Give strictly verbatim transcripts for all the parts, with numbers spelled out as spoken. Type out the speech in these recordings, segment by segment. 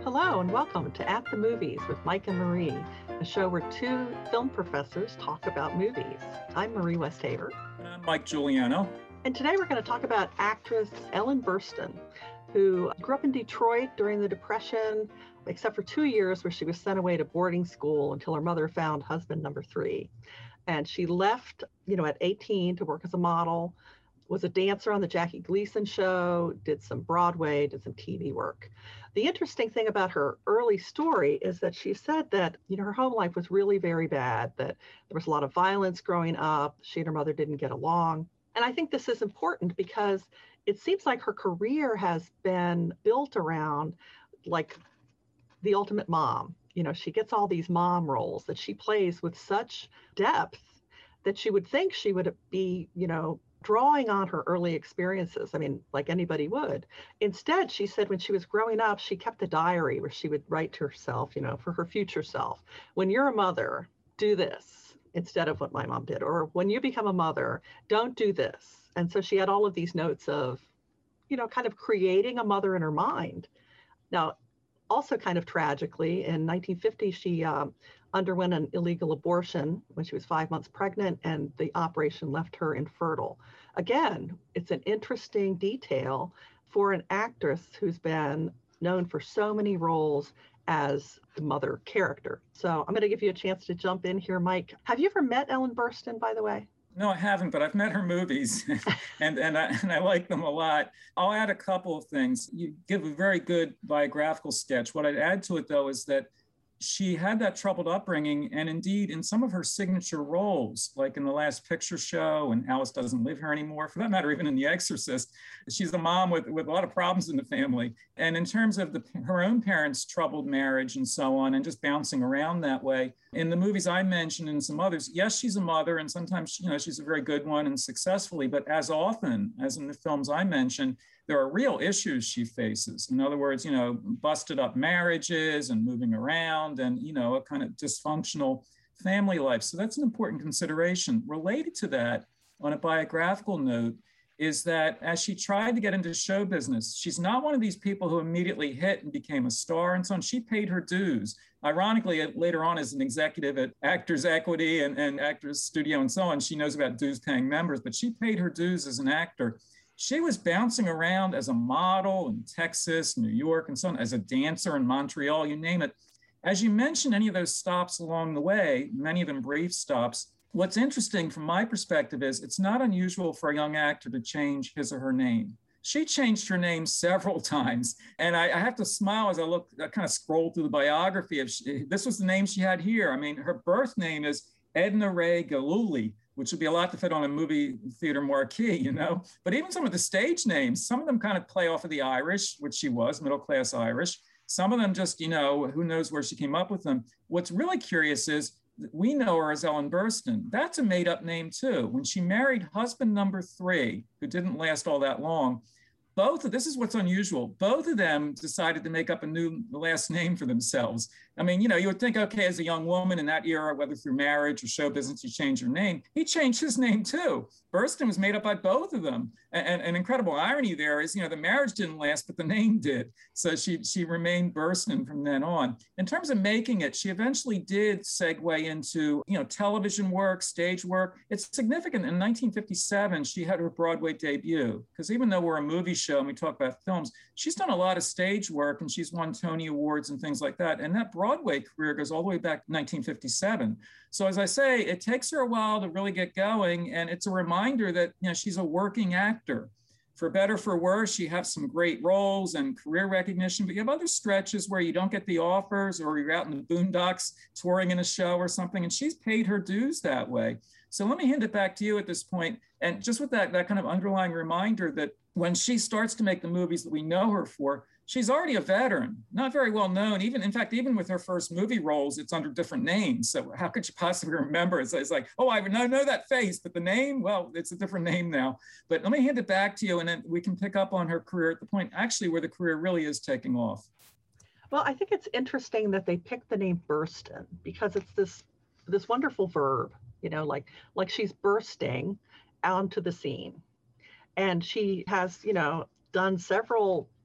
Hello and welcome to At the Movies with Mike and Marie, a show where two film professors talk about movies. I'm Marie Westhaver. And I'm Mike Giuliano. And today we're going to talk about actress Ellen Burstyn, who grew up in Detroit during the Depression, except for two years where she was sent away to boarding school until her mother found husband number three. And she left, you know, at eighteen to work as a model, was a dancer on the Jackie Gleason show, did some Broadway, did some T V work. The interesting thing about her early story is that she said that, you know, her home life was really very bad, that there was a lot of violence growing up. She and her mother didn't get along. And I think this is important because it seems like her career has been built around like the ultimate mom. You know, she gets all these mom roles that she plays with such depth that she would think she would be, you know, drawing on her early experiences. I mean, like anybody would. Instead, she said when she was growing up, she kept a diary where she would write to herself, you know, for her future self, when you're a mother, do this instead of what my mom did. Or when you become a mother, don't do this. And so she had all of these notes of, you know, kind of creating a mother in her mind. Now, also kind of tragically, in nineteen fifty, she um, underwent an illegal abortion when she was five months pregnant, and the operation left her infertile. Again, it's an interesting detail for an actress who's been known for so many roles as the mother character. So I'm going to give you a chance to jump in here, Mike. Have you ever met Ellen Burstyn, by the way? No, I haven't, but I've met her movies and, and, I, and I like them a lot. I'll add a couple of things. You give a very good biographical sketch. What I'd add to it, though, is that she had that troubled upbringing, and indeed in some of her signature roles, like in The Last Picture Show and Alice Doesn't Live Here Anymore, for that matter, even in The Exorcist, she's a mom with, with a lot of problems in the family. And in terms of the, her own parents' troubled marriage and so on, and just bouncing around that way, in the movies I mentioned and some others, yes, she's a mother, and sometimes, you know, she's a very good one and successfully, but as often as in the films I mentioned, there are real issues she faces. In other words, you know, busted up marriages and moving around and, you know, a kind of dysfunctional family life. So that's an important consideration. Related to that, on a biographical note, is that as she tried to get into show business, she's not one of these people who immediately hit and became a star and so on. She paid her dues. Ironically, later on as an executive at Actors Equity and, and Actors Studio and so on, she knows about dues paying members, but she paid her dues as an actor. She was bouncing around as a model in Texas, New York, and so on, as a dancer in Montreal, you name it. As you mentioned, any of those stops along the way, many of them brief stops, what's interesting from my perspective is it's not unusual for a young actor to change his or her name. She changed her name several times. And I, I have to smile as I look, I kind of scroll through the biography of, she, this was the name she had here. I mean, her birth name is Edna Ray Gillooly, which would be a lot to fit on a movie theater marquee, you know? But even some of the stage names, some of them kind of play off of the Irish, which she was, middle-class Irish. Some of them just, you know, who knows where she came up with them. What's really curious is we know her as Ellen Burstyn. That's a made-up name too. When she married husband number three, who didn't last all that long, both of, this is what's unusual, both of them decided to make up a new last name for themselves. I mean, you know, you would think, okay, as a young woman in that era, whether through marriage or show business, you change your name. He changed his name too. Burstyn was made up by both of them. And an incredible irony there is, you know, the marriage didn't last, but the name did. So she, she remained Burstyn from then on. In terms of making it, she eventually did segue into, you know, television work, stage work. It's significant. In nineteen fifty-seven, she had her Broadway debut, because even though we're a movie show and we talk about films, she's done a lot of stage work and she's won Tony Awards and things like that. And that Broadway career goes all the way back to nineteen fifty-seven. So as I say, it takes her a while to really get going. And it's a reminder that, you know, she's a working actor. For better, for worse, you have some great roles and career recognition, but you have other stretches where you don't get the offers or you're out in the boondocks touring in a show or something. And she's paid her dues that way. So let me hand it back to you at this point. And just with that, that kind of underlying reminder that when she starts to make the movies that we know her for, she's already a veteran, not very well known. Even, in fact, even with her first movie roles, it's under different names. So how could you possibly remember? It's, it's like, oh, I know, know that face, but the name, well, it's a different name now. But let me hand it back to you, and then we can pick up on her career at the point, actually, where the career really is taking off. Well, I think it's interesting that they picked the name Burstyn because it's this this wonderful verb, you know, like like she's bursting onto the scene. And she has, you know, done several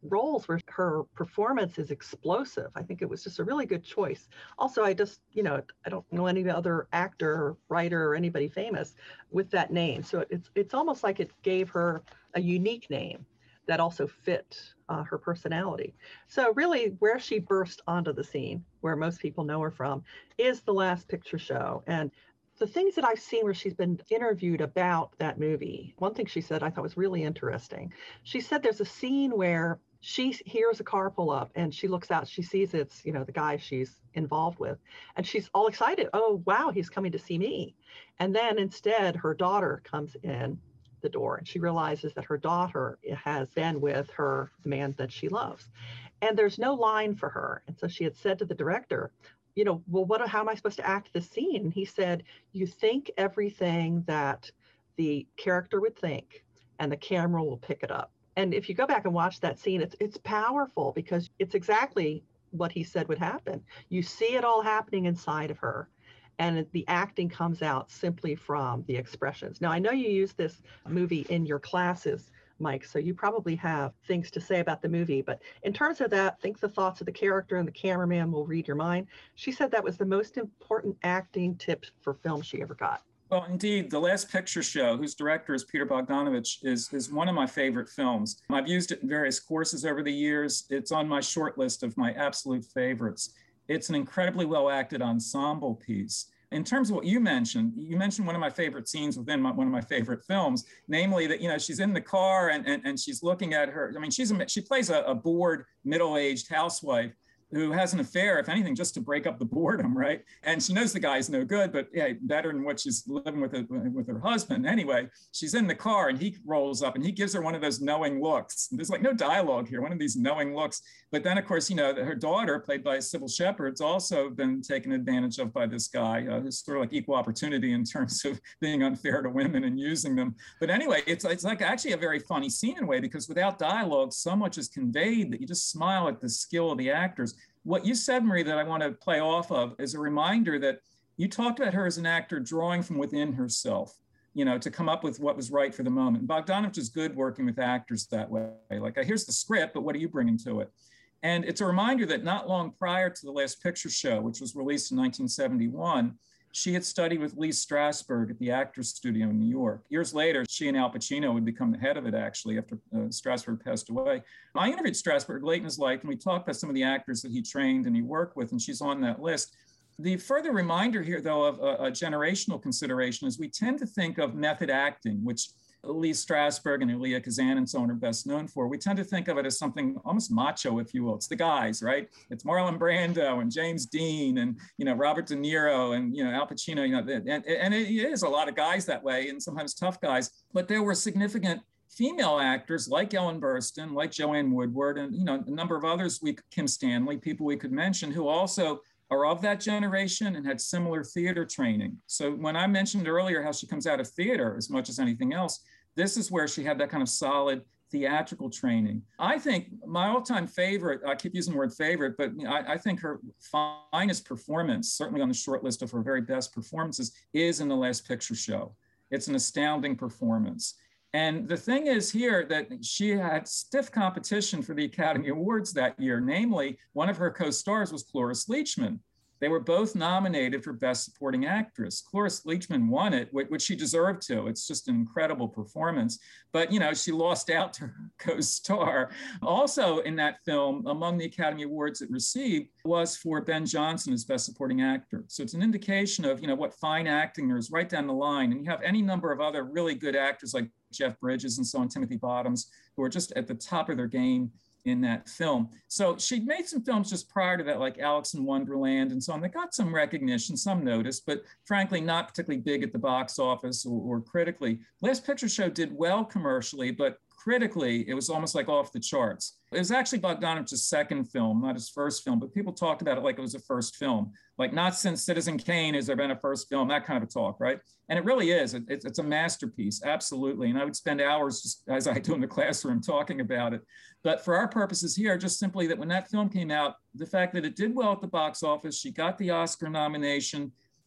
roles where her performance is explosive. I think it was just a really good choice. Also, I just, you know, I don't know any other actor, writer, or anybody famous with that name. So it's it's almost like it gave her a unique name that also fit uh, her personality. So really where she burst onto the scene, where most people know her from, is The Last Picture Show. And the things that I've seen where she's been interviewed about that movie, one thing she said I thought was really interesting. She said there's a scene where she hears a car pull up and she looks out, she sees it's, you know, the guy she's involved with, and she's all excited. Oh, wow, he's coming to see me. And then instead her daughter comes in the door and she realizes that her daughter has been with her, the man that she loves. And there's no line for her. And so she had said to the director, you know, well, what, how am I supposed to act this scene? And he said, you think everything that the character would think and the camera will pick it up. And if you go back and watch that scene, it's it's powerful because it's exactly what he said would happen. You see it all happening inside of her, and the acting comes out simply from the expressions. Now, I know you use this movie in your classes, Mike, so you probably have things to say about the movie, but in terms of that, think the thoughts of the character and the cameraman will read your mind. She said that was the most important acting tip for film she ever got. Well, indeed, The Last Picture Show, whose director is Peter Bogdanovich, is, is one of my favorite films. I've used it in various courses over the years. It's on my short list of my absolute favorites. It's an incredibly well-acted ensemble piece. In terms of what you mentioned, you mentioned one of my favorite scenes within my, one of my favorite films, namely that, you know, she's in the car and, and, and she's looking at her. I mean, she's a, she plays a, a bored, middle-aged housewife who has an affair, if anything, just to break up the boredom, right? And she knows the guy's no good, but yeah, better than what she's living with, with her husband. Anyway, she's in the car and he rolls up and he gives her one of those knowing looks. There's like no dialogue here, one of these knowing looks. But then, of course, you know, her daughter, played by Sybil Shepherd's, also been taken advantage of by this guy, uh, who's sort of like equal opportunity in terms of being unfair to women and using them. But anyway, it's, it's like actually a very funny scene in a way, because without dialogue, so much is conveyed that you just smile at the skill of the actors. What you said, Marie, that I want to play off of is a reminder that you talked about her as an actor drawing from within herself, you know, to come up with what was right for the moment. Bogdanovich is good working with actors that way. Like, here's the script, but what are you bringing to it? And it's a reminder that not long prior to The Last Picture Show, which was released in nineteen seventy-one, she had studied with Lee Strasberg at the Actors Studio in New York. Years later, she and Al Pacino would become the head of it, actually, after uh, Strasberg passed away. I interviewed Strasberg late in his life, and we talked about some of the actors that he trained and he worked with, and she's on that list. The further reminder here, though, of a, a generational consideration is we tend to think of method acting, which Lee Strasberg and Elia Kazan and so on are best known for. We tend to think of it as something almost macho, if you will. It's the guys, right? It's Marlon Brando and James Dean and, you know, Robert De Niro and, you know, Al Pacino, you know, and, and it is a lot of guys that way and sometimes tough guys. But there were significant female actors like Ellen Burstyn, like Joanne Woodward, and, you know, a number of others, we, Kim Stanley, people we could mention who also are of that generation and had similar theater training. So when I mentioned earlier how she comes out of theater as much as anything else, this is where she had that kind of solid theatrical training. I think my all-time favorite, I keep using the word favorite, but you know, I, I think her finest performance, certainly on the short list of her very best performances, is in The Last Picture Show. It's an astounding performance. And the thing is here that she had stiff competition for the Academy Awards that year. Namely, one of her co-stars was Cloris Leachman. They were both nominated for Best Supporting Actress. Cloris Leachman won it, which she deserved to. It's just an incredible performance. But, you know, she lost out to her co-star. Also in that film, among the Academy Awards it received was for Ben Johnson as Best Supporting Actor. So it's an indication of, you know, what fine acting there is right down the line. And you have any number of other really good actors like Jeff Bridges and so on, Timothy Bottoms, who are just at the top of their game in that film. So she'd made some films just prior to that, like Alice in Wonderland and so on, that got some recognition, some notice, but frankly, not particularly big at the box office or, or critically. Last Picture Show did well commercially, but critically, it was almost like off the charts. It was actually Bogdanovich's second film, not his first film, but people talked about it like it was a first film. Like, not since Citizen Kane has there been a first film, that kind of a talk, right? And it really is. It, it's, it's a masterpiece, absolutely. And I would spend hours, just as I do in the classroom, talking about it. But for our purposes here, just simply that when that film came out, the fact that it did well at the box office, she got the Oscar nomination,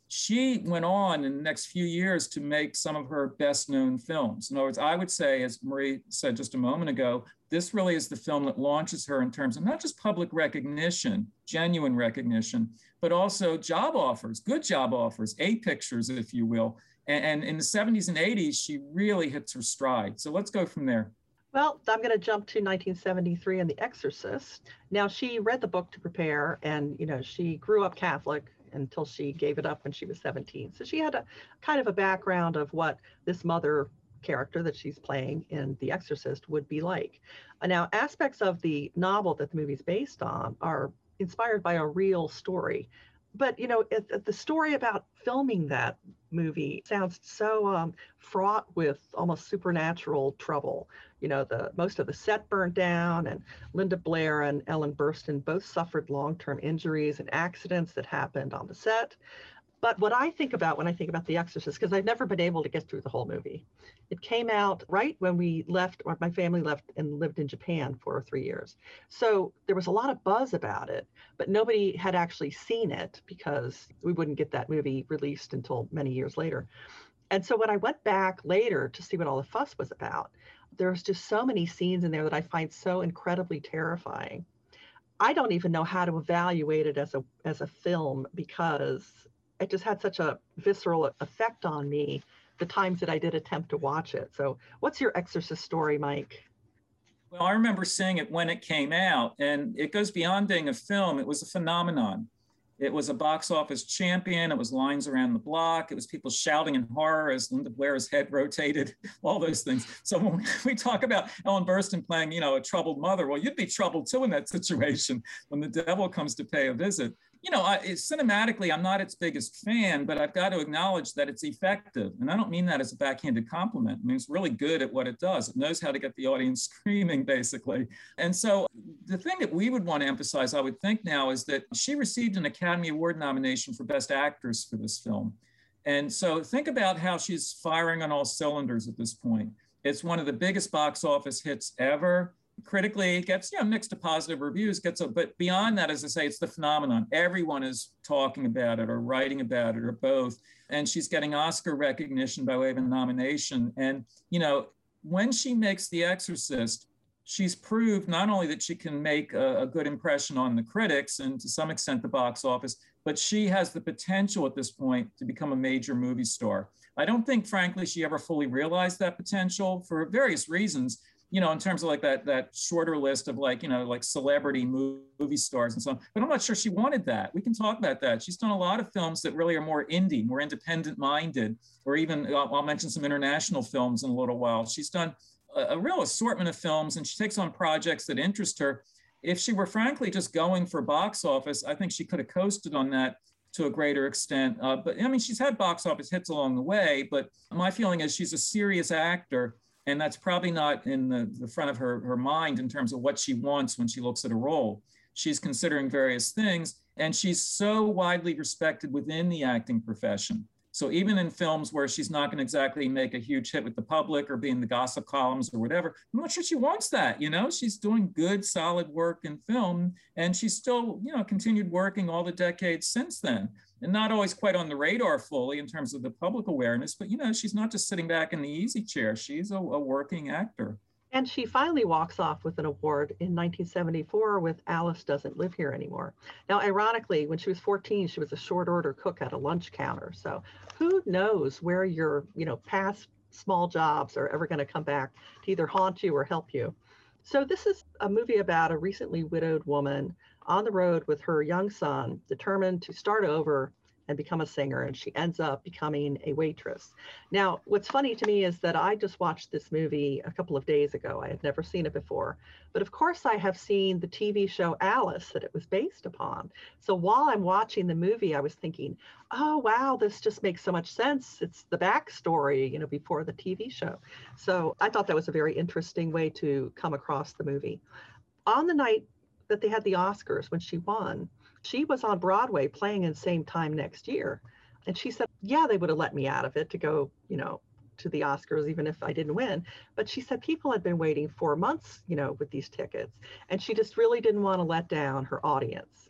she went on in the next few years to make some of her best known films. In other words, I would say, as Marie said just a moment ago, this really is the film that launches her in terms of not just public recognition, genuine recognition, but also job offers, good job offers, A pictures, if you will. And, and in the seventies and eighties, she really hits her stride. So let's go from there. Well, I'm going to jump to nineteen seventy-three and The Exorcist. Now, she read the book to prepare, and, you know, she grew up Catholic until she gave it up when she was seventeen. So she had a kind of a background of what this mother character that she's playing in The Exorcist would be like. Uh, Now, aspects of the novel that the movie's based on are inspired by a real story. But, you know, it, it- the story about filming that movie sounds so um, fraught with almost supernatural trouble. You know, the most of the set burned down, and Linda Blair and Ellen Burstyn both suffered long-term injuries and accidents that happened on the set. But what I think about when I think about The Exorcist, because I've never been able to get through the whole movie, it came out right when we left, or my family left and lived in Japan for three years. So there was a lot of buzz about it, but nobody had actually seen it because we wouldn't get that movie released until many years later. And so when I went back later to see what all the fuss was about, there's just so many scenes in there that I find so incredibly terrifying. I don't even know how to evaluate it as a as a film because it just had such a visceral effect on me the times that I did attempt to watch it. So what's your Exorcist story, Mike? Well, I remember seeing it when it came out, and it goes beyond being a film. It was a phenomenon. It was a box office champion. It was lines around the block. It was people shouting in horror as Linda Blair's head rotated, all those things. So when we talk about Ellen Burstyn playing, you know, a troubled mother, well, you'd be troubled too in that situation when the devil comes to pay a visit. You know, I, cinematically, I'm not its biggest fan, but I've got to acknowledge that it's effective. And I don't mean that as a backhanded compliment. I mean, it's really good at what it does. It knows how to get the audience screaming, basically. And so the thing that we would want to emphasize, I would think now, is that she received an Academy Award nomination for Best Actress for this film. And so think about how she's firing on all cylinders at this point. It's one of the biggest box office hits ever. Critically, it gets, you know, mixed to positive reviews, gets a, but beyond that, as I say, it's the phenomenon. Everyone is talking about it or writing about it or both. And she's getting Oscar recognition by way of a nomination. And, you know, when she makes The Exorcist, she's proved not only that she can make a, a good impression on the critics and to some extent the box office, but she has the potential at this point to become a major movie star. I don't think, frankly, she ever fully realized that potential for various reasons, you know, in terms of like that that shorter list of like, you know, like celebrity movie stars and so on. But I'm not sure she wanted that. We can talk about that. She's done a lot of films that really are more indie, more independent minded, or even I'll, I'll mention some international films in a little while. She's done a, a real assortment of films, and she takes on projects that interest her. If she were frankly just going for box office, I think she could have coasted on that to a greater extent. Uh, but I mean, she's had box office hits along the way, but my feeling is she's a serious actor. And that's probably not in the, the front of her, her mind in terms of what she wants when she looks at a role. She's considering various things, and she's so widely respected within the acting profession. So even in films where she's not going to exactly make a huge hit with the public or be in the gossip columns or whatever, I'm not sure she wants that. You know, she's doing good, solid work in film, and she's still, you know, continued working all the decades since then. And not always quite on the radar fully in terms of the public awareness, but, you know, she's not just sitting back in the easy chair. She's a, a working actor. And she finally walks off with an award in nineteen seventy-four with Alice Doesn't Live Here Anymore. Now, ironically, when she was fourteen, she was a short order cook at a lunch counter. So who knows where your, you know, past small jobs are ever going to come back to either haunt you or help you. So this is a movie about a recently widowed woman on the road with her young son, determined to start over and become a singer, and she ends up becoming a waitress. Now, what's funny to me is that I just watched this movie a couple of days ago. I had never seen it before, but of course I have seen the T V show Alice that it was based upon. So while I'm watching the movie, I was thinking, oh, wow, this just makes so much sense. It's the backstory, you know, before the T V show. So I thought that was a very interesting way to come across the movie. On the night that they had the Oscars when she won, she was on Broadway playing in the same time next year. And she said, yeah, they would have let me out of it to go, you know, to the Oscars, even if I didn't win. But she said people had been waiting for months, you know, with these tickets. And she just really didn't want to let down her audience.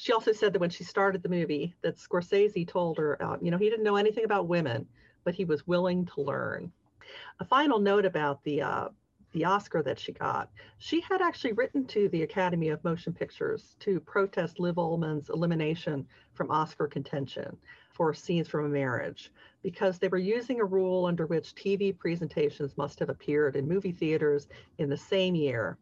She also said that when she started the movie, that Scorsese told her, uh, you know, he didn't know anything about women, but he was willing to learn. A final note about the uh, the Oscar that she got. She had actually written to the Academy of Motion Pictures to protest Liv Ullmann's elimination from Oscar contention for Scenes from a Marriage, because they were using a rule under which T V presentations must have appeared in movie theaters in the same year.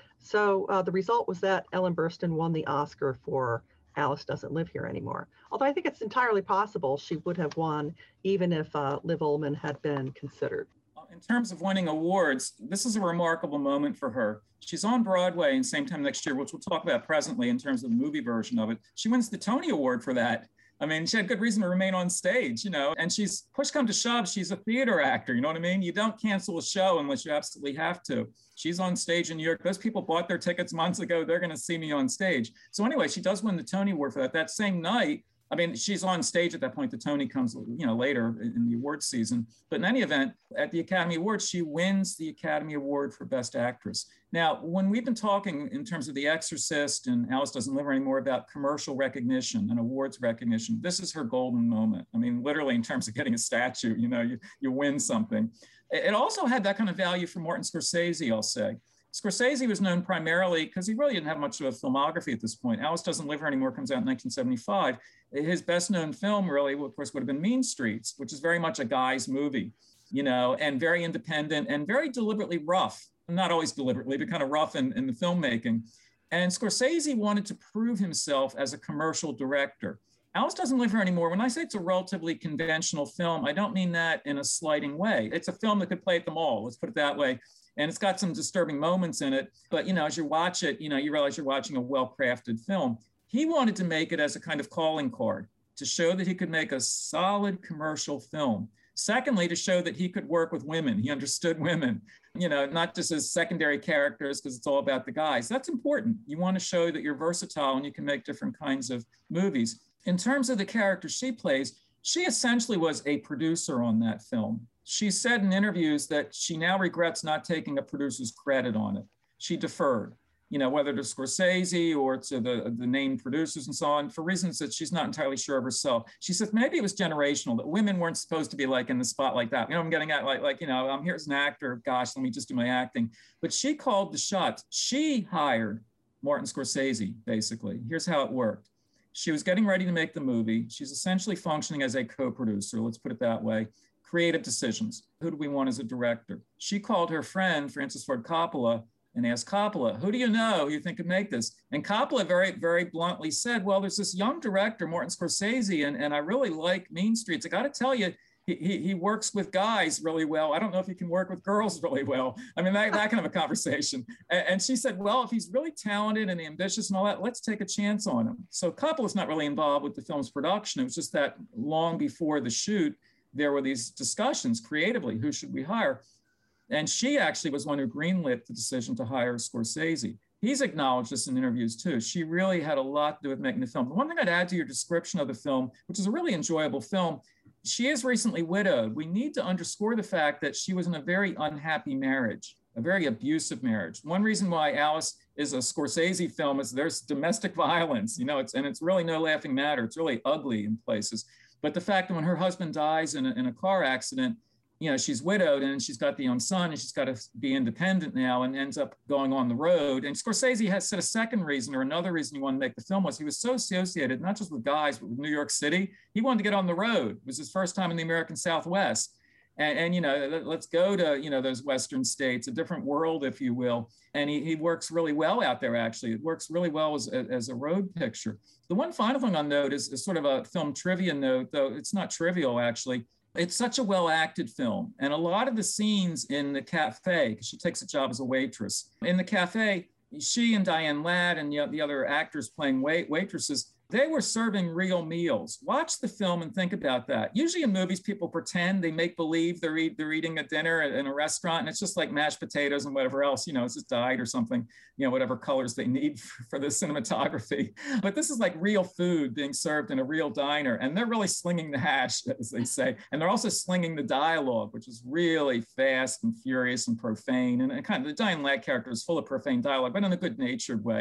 So uh, the result was that Ellen Burstyn won the Oscar for Alice Doesn't Live Here Anymore. Although I think it's entirely possible she would have won even if uh, Liv Ullmann had been considered. In terms of winning awards, this is a remarkable moment for her. She's on Broadway in Same Time Next Year, which we'll talk about presently in terms of the movie version of it. She wins the Tony Award for that. I mean, she had good reason to remain on stage, you know, and she's, push come to shove, she's a theater actor, you know what I mean? You don't cancel a show unless you absolutely have to. She's on stage in New York. Those people bought their tickets months ago. They're going to see me on stage. So anyway, she does win the Tony Award for that. That same night, I mean, she's on stage at that point. The Tony comes, you know, later in the award season. But in any event, at the Academy Awards, she wins the Academy Award for Best Actress. Now, when we've been talking in terms of The Exorcist and Alice Doesn't Live Here Anymore about commercial recognition and awards recognition, this is her golden moment. I mean, literally in terms of getting a statue, you know, you, you win something. It also had that kind of value for Martin Scorsese, I'll say. Scorsese was known primarily because he really didn't have much of a filmography at this point. Alice Doesn't Live Here Anymore comes out in nineteen seventy-five. His best known film really, of course, would have been Mean Streets, which is very much a guy's movie, you know, and very independent and very deliberately rough. Not always deliberately, but kind of rough in, in the filmmaking. And Scorsese wanted to prove himself as a commercial director. Alice Doesn't Live Here Anymore. When I say it's a relatively conventional film, I don't mean that in a slighting way. It's a film that could play at the mall, let's put it that way. And it's got some disturbing moments in it. But, you know, as you watch it, you know, you realize you're watching a well-crafted film. He wanted to make it as a kind of calling card to show that he could make a solid commercial film. Secondly, to show that he could work with women. He understood women, you know, not just as secondary characters because it's all about the guys. That's important. You want to show that you're versatile and you can make different kinds of movies. In terms of the character she plays, she essentially was a producer on that film. She said in interviews that she now regrets not taking a producer's credit on it. She deferred, you know, whether to Scorsese or to the, the named producers and so on, for reasons that she's not entirely sure of herself. She said maybe it was generational, that women weren't supposed to be like in the spot like that. You know, I'm getting at like, like you know, I'm here as an actor, gosh, let me just do my acting. But she called the shots. She hired Martin Scorsese, basically. Here's how it worked. She was getting ready to make the movie. She's essentially functioning as a co-producer, let's put it that way. Creative decisions. Who do we want as a director? She called her friend, Francis Ford Coppola, and asked Coppola, who do you know you think could make this? And Coppola very, very bluntly said, well, there's this young director, Martin Scorsese, and, and I really like Mean Streets. I got to tell you, he, he, he works with guys really well. I don't know if he can work with girls really well. I mean, that, that kind of a conversation. And, and she said, well, if he's really talented and ambitious and all that, let's take a chance on him. So Coppola's not really involved with the film's production. It was just that long before the shoot, there were these discussions creatively, who should we hire? And she actually was one who greenlit the decision to hire Scorsese. He's acknowledged this in interviews too. She really had a lot to do with making the film. The one thing I'd add to your description of the film, which is a really enjoyable film, she is recently widowed. We need to underscore the fact that she was in a very unhappy marriage, a very abusive marriage. One reason why Alice is a Scorsese film is there's domestic violence, you know, it's, and it's really no laughing matter. It's really ugly in places. But the fact that when her husband dies in a, in a car accident, you know, she's widowed and she's got the young son and she's got to be independent now and ends up going on the road. And Scorsese has said a second reason or another reason he wanted to make the film was he was so associated, not just with guys, but with New York City. He wanted to get on the road. It was his first time in the American Southwest. And, and you know, let's go to, you know, those Western states, a different world, if you will. And he, he works really well out there, actually. It works really well as, as a road picture. The one final thing I'll note is, is sort of a film trivia note, though it's not trivial, actually. It's such a well-acted film. And a lot of the scenes in the cafe, because she takes a job as a waitress, in the cafe, she and Diane Ladd and the, the other actors playing wait, waitresses, they were serving real meals. Watch the film and think about that. Usually in movies, people pretend, they make believe they're, eat, they're eating a dinner in a restaurant, and it's just like mashed potatoes and whatever else, you know, it's just dyed or something, you know, whatever colors they need for, for the cinematography. But this is like real food being served in a real diner, and they're really slinging the hash, as they say. And they're also slinging the dialogue, which is really fast and furious and profane. And, and kind of the Diane Ladd character is full of profane dialogue, but in a good-natured way.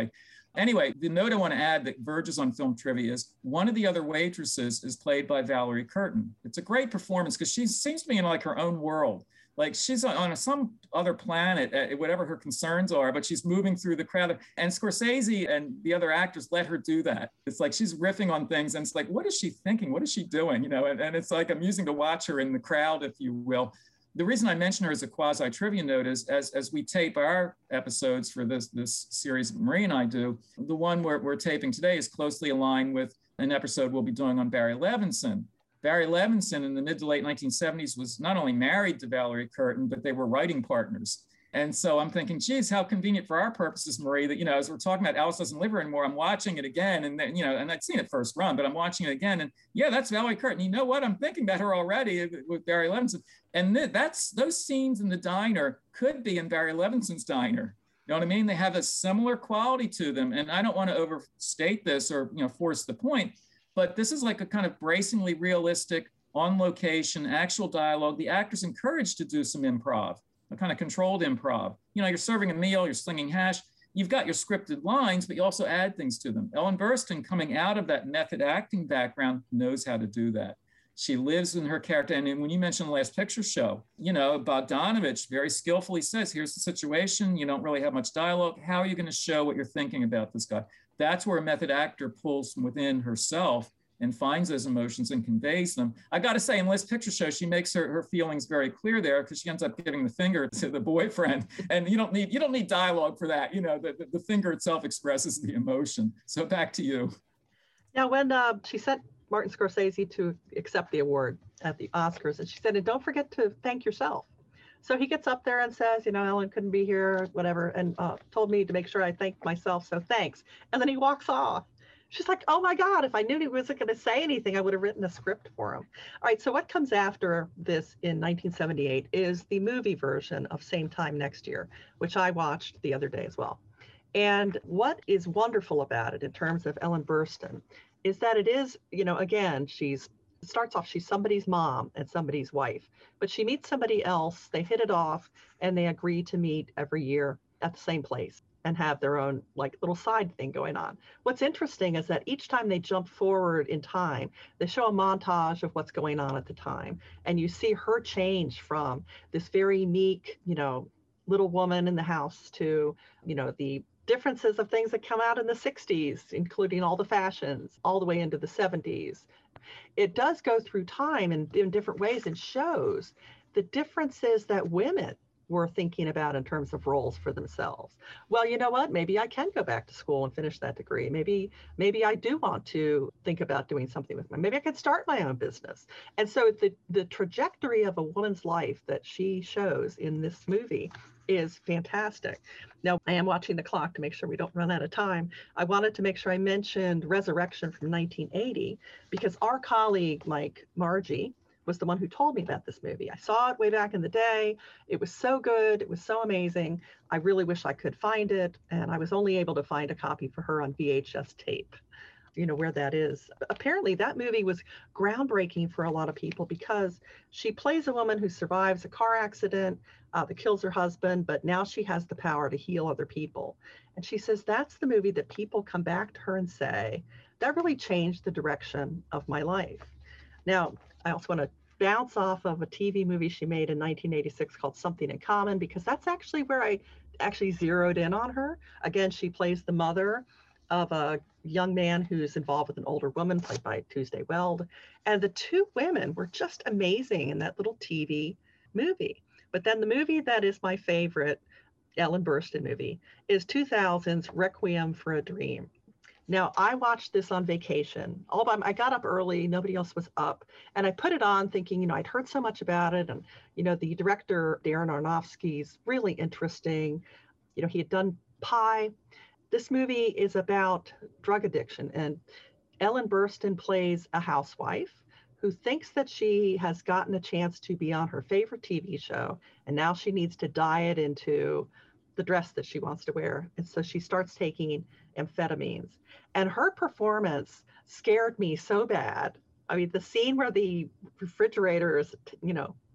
Anyway, the note I want to add that verges on film trivia is one of the other waitresses is played by Valerie Curtin. It's a great performance because she seems to be in like her own world. Like she's on some other planet, uh, whatever her concerns are, but she's moving through the crowd. And Scorsese and the other actors let her do that. It's like she's riffing on things, and it's like, what is she thinking? What is she doing? You know, and, and it's like amusing to watch her in the crowd, if you will. The reason I mention her as a quasi trivia note is as, as we tape our episodes for this, this series Marie and I do, the one we're, we're taping today is closely aligned with an episode we'll be doing on Barry Levinson. Barry Levinson in the mid to late nineteen seventies was not only married to Valerie Curtin, but they were writing partners. And so I'm thinking, geez, how convenient for our purposes, Marie, that, you know, as we're talking about Alice Doesn't Live Here Anymore, I'm watching it again. And then, you know, and I'd seen it first run, but I'm watching it again. And yeah, that's Valerie Curtin. You know what? I'm thinking about her already with Barry Levinson. And th- that's those scenes in the diner could be in Barry Levinson's diner. You know what I mean? They have a similar quality to them. And I don't want to overstate this or, you know, force the point, but this is like a kind of bracingly realistic, on location, actual dialogue. The actors encouraged to do some improv, a kind of controlled improv. You know, you're serving a meal, you're slinging hash, you've got your scripted lines, but you also add things to them. Ellen Burstyn, coming out of that method acting background, knows how to do that. She lives in her character. And when you mentioned the Last Picture Show, you know, Bogdanovich very skillfully says, here's the situation. You don't really have much dialogue. How are you going to show what you're thinking about this guy? That's where a method actor pulls from within herself and finds those emotions and conveys them. I got to say, in Last Picture Show, she makes her, her feelings very clear there because she ends up giving the finger to the boyfriend. And you don't need you don't need dialogue for that. You know, the, the, the finger itself expresses the emotion. So back to you. Now, when uh, she sent Martin Scorsese to accept the award at the Oscars, and she said, and don't forget to thank yourself. So he gets up there and says, you know, Ellen couldn't be here, whatever, and uh, told me to make sure I thanked myself, so thanks. And then he walks off. She's like, oh my God, if I knew he wasn't going to say anything, I would have written a script for him. All right, so what comes after this in nineteen seventy-eight is the movie version of Same Time Next Year, which I watched the other day as well. And what is wonderful about it in terms of Ellen Burstyn is that it is, you know, again, she's starts off, she's somebody's mom and somebody's wife, but she meets somebody else, they hit it off, and they agree to meet every year at the same place and have their own like little side thing going on. What's interesting is that each time they jump forward in time, they show a montage of what's going on at the time. And you see her change from this very meek, you know, little woman in the house to, you know, the differences of things that come out in the sixties, including all the fashions, all the way into the seventies. It does go through time in, in different ways and shows the differences that women were thinking about in terms of roles for themselves. Well, you know what? Maybe I can go back to school and finish that degree. Maybe, maybe I do want to think about doing something with my, maybe I could start my own business. And so the, the trajectory of a woman's life that she shows in this movie is fantastic. Now, I am watching the clock to make sure we don't run out of time. I wanted to make sure I mentioned Resurrection from nineteen eighty, because our colleague, Mike Margie, was the one who told me about this movie. I saw it way back in the day. It was so good. It was so amazing. I really wish I could find it. And I was only able to find a copy for her on V H S tape. You know where that is. Apparently that movie was groundbreaking for a lot of people because she plays a woman who survives a car accident uh, that kills her husband, but now she has the power to heal other people. And she says, that's the movie that people come back to her and say, that really changed the direction of my life. Now, I also want to bounce off of a T V movie she made in nineteen eighty-six called Something in Common, because that's actually where I actually zeroed in on her. Again, she plays the mother of a young man who's involved with an older woman played by Tuesday Weld. And the two women were just amazing in that little T V movie. But then the movie that is my favorite Ellen Burstyn movie is two thousand's Requiem for a Dream. Now, I watched this on vacation. All by, I got up early, nobody else was up, and I put it on thinking, you know, I'd heard so much about it, and, you know, the director, Darren Aronofsky's really interesting. You know, he had done Pi. This movie is about drug addiction, and Ellen Burstyn plays a housewife who thinks that she has gotten a chance to be on her favorite T V show, and now she needs to diet into the dress that she wants to wear. And so she starts taking amphetamines. And her performance scared me so bad. I mean, the scene where the refrigerator is, you know,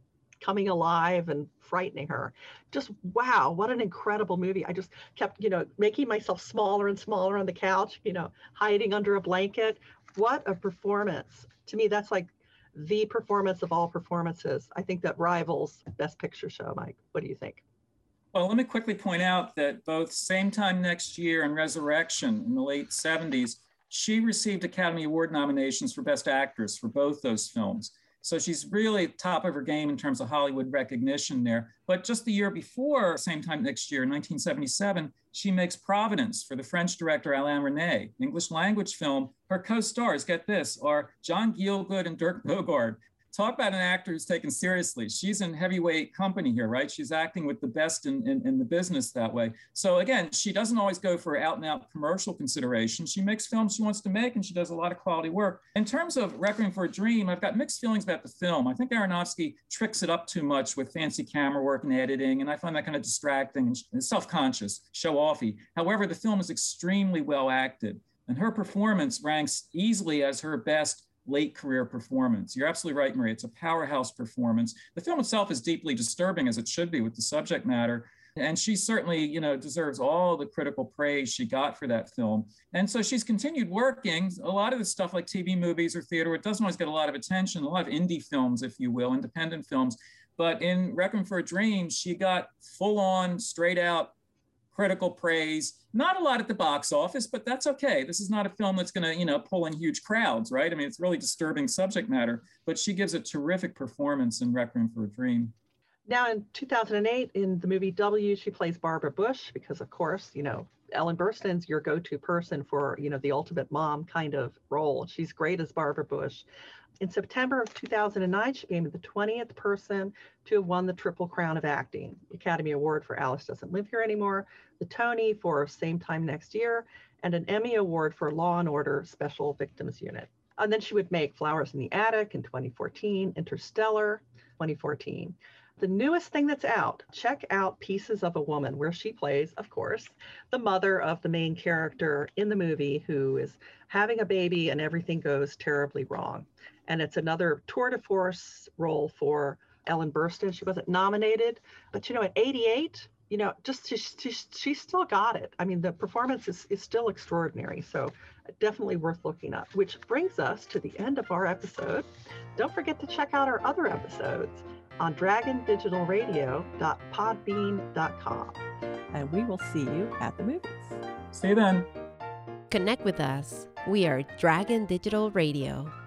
coming alive and frightening her. Just, wow, what an incredible movie. I just kept, you know, making myself smaller and smaller on the couch, you know, hiding under a blanket. What a performance. To me, that's like the performance of all performances. I think that rivals Best Picture show, Mike. What do you think? Well, let me quickly point out that both Same Time Next Year and Resurrection in the late seventies, she received Academy Award nominations for Best Actress for both those films. So she's really top of her game in terms of Hollywood recognition there. But just the year before, Same Time Next Year, in nineteen seventy-seven, she makes Providence for the French director Alain Resnais, English language film. Her co-stars, get this, are John Gielgud and Dirk Bogarde. Talk about an actor who's taken seriously. She's in heavyweight company here, right? She's acting with the best in, in, in the business that way. So again, she doesn't always go for out and out commercial consideration. She makes films she wants to make, and she does a lot of quality work. In terms of Requiem for a Dream, I've got mixed feelings about the film. I think Aronofsky tricks it up too much with fancy camera work and editing, and I find that kind of distracting and self-conscious, show-offy. However, the film is extremely well acted, and her performance ranks easily as her best late career performance. You're absolutely right, Maria. It's a powerhouse performance. The film itself is deeply disturbing, as it should be, with the subject matter. And she certainly, you know, deserves all the critical praise she got for that film. And so she's continued working. A lot of the stuff like T V movies or theater, it doesn't always get a lot of attention, a lot of indie films, if you will, independent films. But in Requiem for a Dream, she got full on, straight out critical praise. Not a lot at the box office, but that's okay. This is not a film that's going to, you know, pull in huge crowds, right? I mean, it's really disturbing subject matter, but she gives a terrific performance in Requiem for a Dream. Now in two thousand eight, in the movie W, she plays Barbara Bush because, of course, you know, Ellen Burstyn's your go-to person for, you know, the ultimate mom kind of role. She's great as Barbara Bush. In September of two thousand nine, she became the twentieth person to have won the Triple Crown of Acting, the Academy Award for Alice Doesn't Live Here Anymore, the Tony for Same Time Next Year, and an Emmy Award for Law and Order Special Victims Unit. And then she would make Flowers in the Attic in twenty fourteen, Interstellar, twenty fourteen. The newest thing that's out, check out Pieces of a Woman, where she plays, of course, the mother of the main character in the movie who is having a baby and everything goes terribly wrong. And it's another tour de force role for Ellen Burstyn. She wasn't nominated, but, you know, at eighty-eight, you know, just she, she, she still got it. I mean, the performance is, is still extraordinary. So definitely worth looking up, which brings us to the end of our episode. Don't forget to check out our other episodes on dragon digital radio dot podbean dot com. And we will see you at the movies. See you then. Connect with us. We are Dragon Digital Radio.